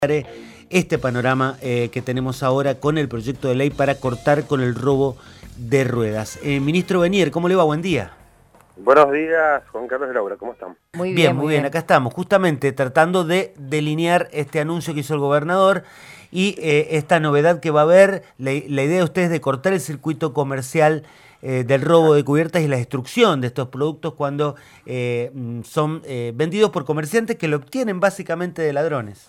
este panorama que tenemos ahora con el proyecto de ley para cortar con el robo de ruedas. Ministro Benier, ¿cómo le va? Buen día. Buenos días, Juan Carlos y Laura, ¿cómo están? Muy bien, acá estamos, justamente tratando de delinear este anuncio que hizo el gobernador y esta novedad que va a haber. La idea de ustedes es de cortar el circuito comercial del robo de cubiertas y la destrucción de estos productos cuando son vendidos por comerciantes que lo obtienen básicamente de ladrones.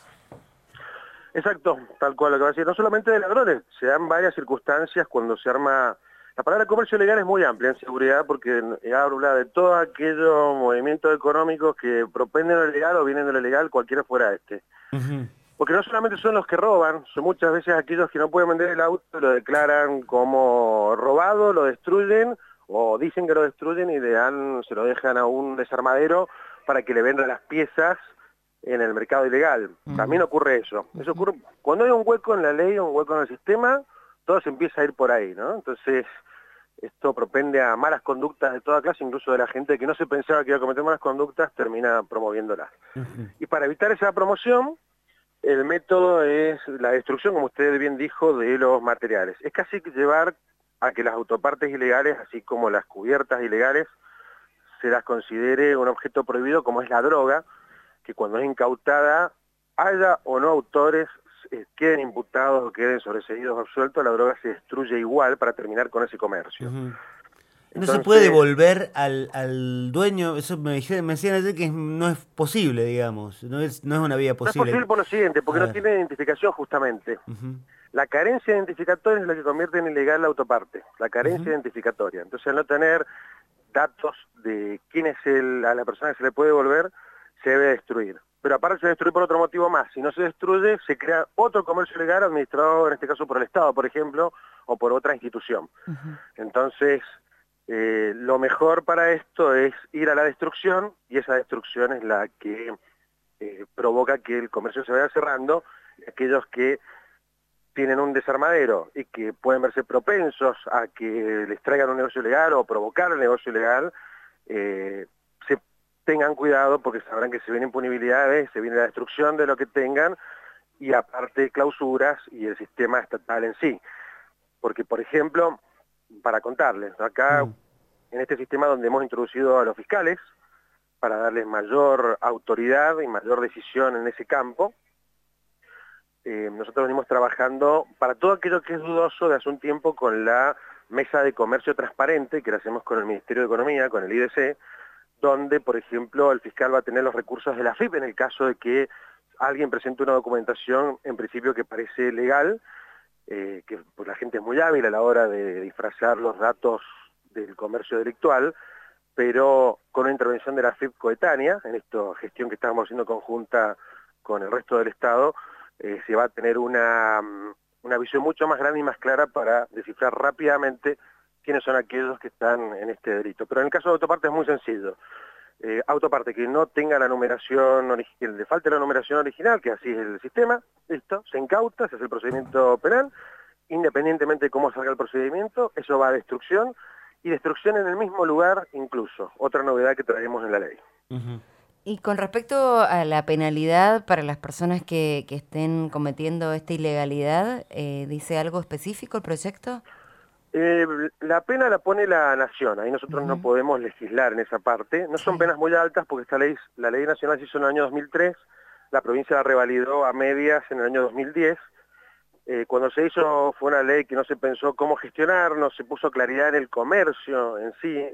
Exacto, tal cual lo que va a decir. No solamente de ladrones, se dan varias circunstancias cuando se arma. La palabra comercio legal es muy amplia en seguridad porque habla de todos aquellos movimientos económicos que propenden lo legal o vienen de lo legal, cualquiera fuera este. Uh-huh. Porque no solamente son los que roban, son muchas veces aquellos que no pueden vender el auto, lo declaran como robado, lo destruyen o dicen que lo destruyen y se lo dejan a un desarmadero para que le venda las piezas en el mercado ilegal. También ocurre eso. Eso ocurre cuando hay un hueco en la ley, un hueco en el sistema, todo se empieza a ir por ahí, ¿no? Entonces, esto propende a malas conductas de toda clase, incluso de la gente que no se pensaba que iba a cometer malas conductas, termina promoviéndolas. Y para evitar esa promoción, el método es la destrucción, como usted bien dijo, de los materiales. Es casi que llevar a que las autopartes ilegales, así como las cubiertas ilegales, se las considere un objeto prohibido como es la droga, que cuando es incautada, haya o no autores, queden imputados o queden sobreseídos o absueltos, la droga se destruye igual para terminar con ese comercio. Uh-huh. ¿No se puede Entonces, devolver al dueño? Eso me decían ayer que no es posible, digamos, no es una vía no es posible. posible por lo siguiente, A porque no ver. tiene identificación justamente. Uh-huh. La carencia identificatoria es lo que convierte en ilegal la autoparte, la carencia Uh-huh. identificatoria. Entonces, al no tener datos de quién es a la persona que se le puede devolver, se debe destruir. Pero aparte se debe destruir por otro motivo más. Si no se destruye, se crea otro comercio ilegal administrado, en este caso, por el Estado, por ejemplo, o por otra institución. Uh-huh. Entonces, lo mejor para esto es ir a la destrucción, y esa destrucción es la que provoca que el comercio se vaya cerrando. Aquellos que tienen un desarmadero y que pueden verse propensos a que les traigan un negocio ilegal o provocar el negocio ilegal, se tengan cuidado porque sabrán que se vienen punibilidades, se viene la destrucción de lo que tengan y aparte clausuras y el sistema estatal en sí. Porque, por ejemplo, para contarles, acá en este sistema donde hemos introducido a los fiscales para darles mayor autoridad y mayor decisión en ese campo, nosotros venimos trabajando para todo aquello que es dudoso de hace un tiempo con la mesa de comercio transparente que la hacemos con el Ministerio de Economía, con el IDC, donde, por ejemplo, el fiscal va a tener los recursos de la AFIP en el caso de que alguien presente una documentación en principio que parece legal, que pues, la gente es muy hábil a la hora de disfrazar los datos del comercio delictual, pero con una intervención de la AFIP coetánea, en esta gestión que estamos haciendo conjunta con el resto del Estado, se va a tener una visión mucho más grande y más clara para descifrar rápidamente quiénes son aquellos que están en este delito. Pero en el caso de autoparte es muy sencillo. Autoparte que no tenga la numeración, que le falte la numeración original, que así es el sistema, listo, se incauta, se hace el procedimiento penal, independientemente de cómo salga el procedimiento, eso va a destrucción, y destrucción en el mismo lugar incluso, otra novedad que traemos en la ley. Uh-huh. Y con respecto a la penalidad para las personas que estén cometiendo esta ilegalidad, ¿dice algo específico el proyecto? La pena la pone la nación, ahí nosotros no Uh-huh. podemos legislar en esa parte, no son penas muy altas porque la ley nacional se hizo en el año 2003, la provincia la revalidó a medias en el año 2010, cuando se hizo fue una ley que no se pensó cómo gestionar, no se puso claridad en el comercio en sí,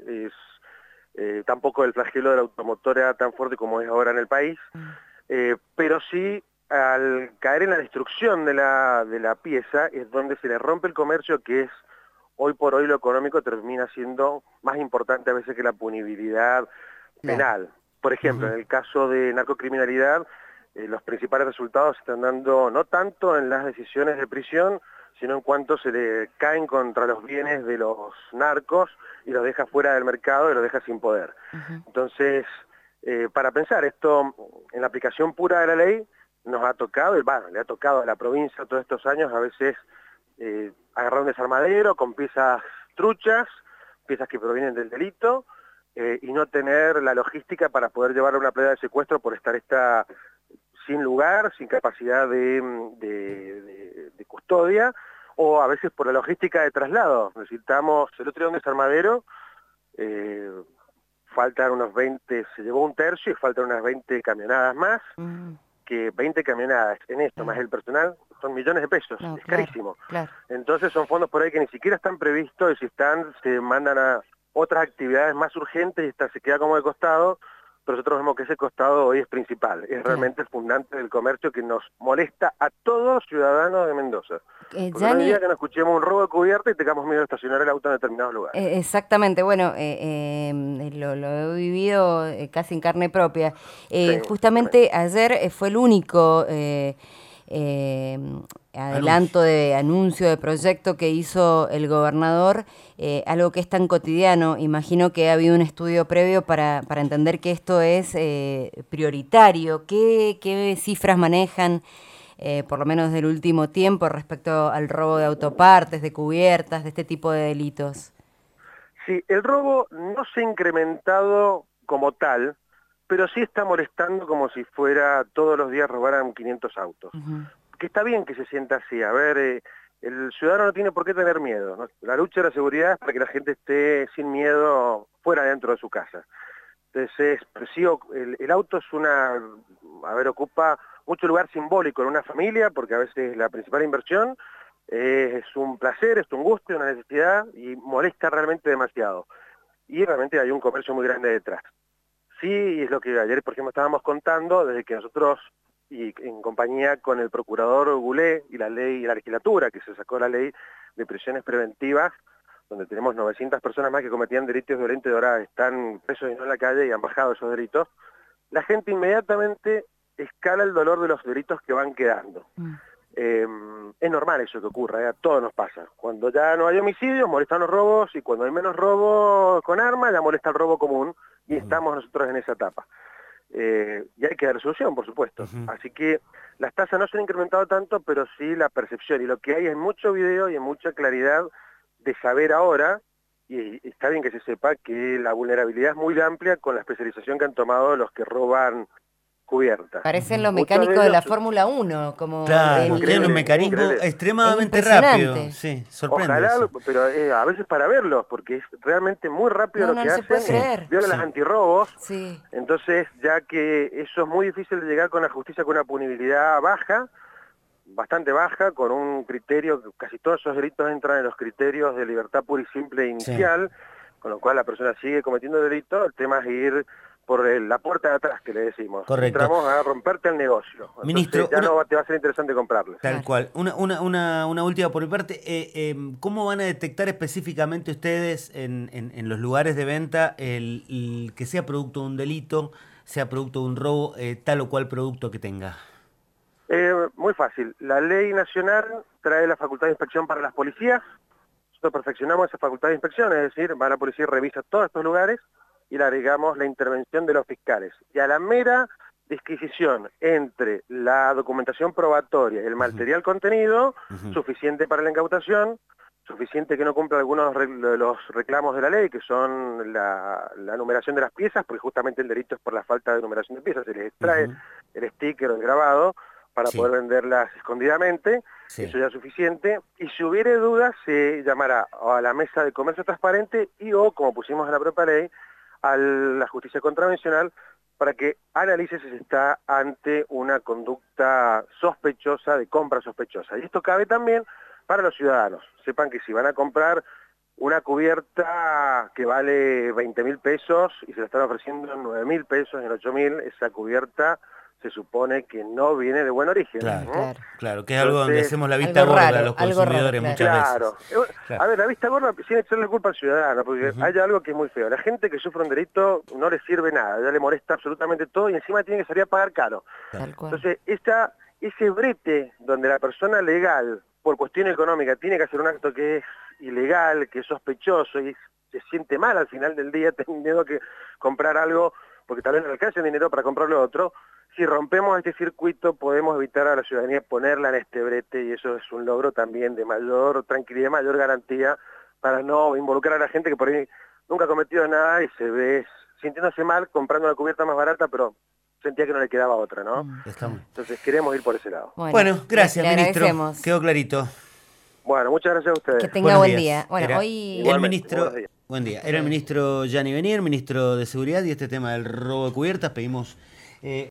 tampoco el flagelo de la automotora era tan fuerte como es ahora en el país, pero sí al caer en la destrucción de la pieza es donde se le rompe el comercio, que es hoy por hoy lo económico termina siendo más importante a veces que la punibilidad penal. Claro. Por ejemplo, Uh-huh. en el caso de narcocriminalidad, los principales resultados se están dando no tanto en las decisiones de prisión, sino en cuanto se le caen contra los bienes de los narcos y los deja fuera del mercado y los deja sin poder. Uh-huh. Entonces, para pensar esto en la aplicación pura de la ley, nos ha tocado, le ha tocado a la provincia todos estos años a veces agarrar un desarmadero con piezas truchas, piezas que provienen del delito, y no tener la logística para poder llevar a una playa de secuestro por estar esta sin lugar, sin capacidad de custodia, o a veces por la logística de traslado. Necesitamos, el otro día un desarmadero, faltan unos 20, se llevó un tercio y faltan unas 20 camionadas más, que 20 camionadas en esto, más el personal, son millones de pesos, No, es claro, carísimo. claro. Entonces son fondos por ahí que ni siquiera están previstos, y si están, se mandan a otras actividades más urgentes y se queda como de costado, pero nosotros vemos que ese costado hoy es principal, es realmente el fundante del comercio que nos molesta a todos los ciudadanos de Mendoza. Porque no hay día que no escuchemos un robo de cubierta y tengamos miedo de estacionar el auto en determinados lugares. Exactamente, bueno, lo he vivido casi en carne propia. Sí, Justamente ayer fue el único adelanto de anuncio de proyecto que hizo el gobernador, algo que es tan cotidiano. Imagino que ha habido un estudio previo para entender que esto es prioritario. ¿Qué cifras manejan? Por lo menos del último tiempo, respecto al robo de autopartes, de cubiertas, de este tipo de delitos? Sí, el robo no se ha incrementado como tal, pero sí está molestando como si fuera todos los días robaran 500 autos. Que está bien que se sienta así. A ver, el ciudadano no tiene por qué tener miedo, ¿no? La lucha de la seguridad es para que la gente esté sin miedo fuera dentro de su casa. Entonces, sí, el auto es ocupa mucho lugar simbólico en una familia, porque a veces la principal inversión es un placer, es un gusto, una necesidad, y molesta realmente demasiado. Y realmente hay un comercio muy grande detrás. Sí, es lo que ayer, por ejemplo, estábamos contando, desde que nosotros, y en compañía con el procurador Goulet y la legislatura, que se sacó la ley de prisiones preventivas, donde tenemos 900 personas más que cometían delitos violentos y ahora están presos y no en la calle y han bajado esos delitos, la gente inmediatamente escala el dolor de los delitos que van quedando. Es normal eso que ocurra, a todos nos pasa. Cuando ya no hay homicidios, molestan los robos, y cuando hay menos robos con armas, ya molesta el robo común, y estamos nosotros en esa etapa. Y hay que dar solución, por supuesto. Así que las tasas no se han incrementado tanto, pero sí la percepción, y lo que hay es mucho video y hay mucha claridad de saber ahora, y está bien que se sepa que la vulnerabilidad es muy amplia con la especialización que han tomado los que roban cubiertas. Parecen los Muchos mecánicos de ellos, la Fórmula 1, como Claro, tiene un mecanismo increíble. extremadamente Es impresionante. rápido. Sí, sorprende Ojalá, eso. pero a veces para verlos, porque es realmente muy rápido lo que no se puede hacen, creer. violan las antirrobos, Sí. entonces ya que eso es muy difícil de llegar con la justicia con una punibilidad baja, bastante baja, con un criterio, casi todos esos delitos entran en los criterios de libertad pura y simple inicial, con lo cual la persona sigue cometiendo delito, el tema es ir por la puerta de atrás, que le decimos. Correcto. Entramos a romperte el negocio. Ministro, entonces ya no te va a ser interesante comprarles. Tal cual. Una última por mi parte. ¿Cómo van a detectar específicamente ustedes en los lugares de venta el que sea producto de un delito, sea producto de un robo, tal o cual producto que tenga? Muy fácil. La ley nacional trae la facultad de inspección para las policías. Nosotros perfeccionamos esa facultad de inspección, es decir, va la policía y revisa todos estos lugares y le agregamos la intervención de los fiscales. Y a la mera disquisición entre la documentación probatoria y el material contenido, suficiente para la incautación, suficiente que no cumpla algunos de los reclamos de la ley, que son la numeración de las piezas, porque justamente el delito es por la falta de numeración de piezas, se les extrae el sticker o el grabado para poder venderlas escondidamente, eso ya es suficiente, y si hubiere dudas se llamará a la mesa de comercio transparente y o, como pusimos en la propia ley, a la justicia contravencional para que analice si se está ante una conducta sospechosa, de compra sospechosa. Y esto cabe también para los ciudadanos. Sepan que si van a comprar una cubierta que vale 20.000 pesos y se la están ofreciendo en 9.000 pesos, en 8.000, esa cubierta se supone que no viene de buen origen. Claro, que es algo donde hacemos la vista algo gorda raro, a los consumidores muchas veces. A ver, la vista gorda sin echarle culpa al ciudadano, porque hay algo que es muy feo. La gente que sufre un delito no le sirve nada, ya le molesta absolutamente todo y encima tiene que salir a pagar caro. Entonces, ese brete donde la persona legal, por cuestión económica, tiene que hacer un acto que es ilegal, que es sospechoso y se siente mal al final del día teniendo que comprar algo porque tal vez no le alcance el dinero para comprar lo otro. Si rompemos este circuito podemos evitar a la ciudadanía ponerla en este brete y eso es un logro también de mayor tranquilidad, mayor garantía para no involucrar a la gente que por ahí nunca ha cometido nada y se ve sintiéndose mal comprando una cubierta más barata, pero sentía que no le quedaba otra, ¿no? Estamos. Entonces queremos ir por ese lado. Bueno, gracias, le ministro. agradecemos. Quedó clarito. Bueno, muchas gracias a ustedes. Que tenga Buenos buen días. día. Bueno, Era hoy... el ministro, buenos días. buen día. Era el ministro Gianni Benier, ministro de Seguridad, y este tema del robo de cubiertas pedimos...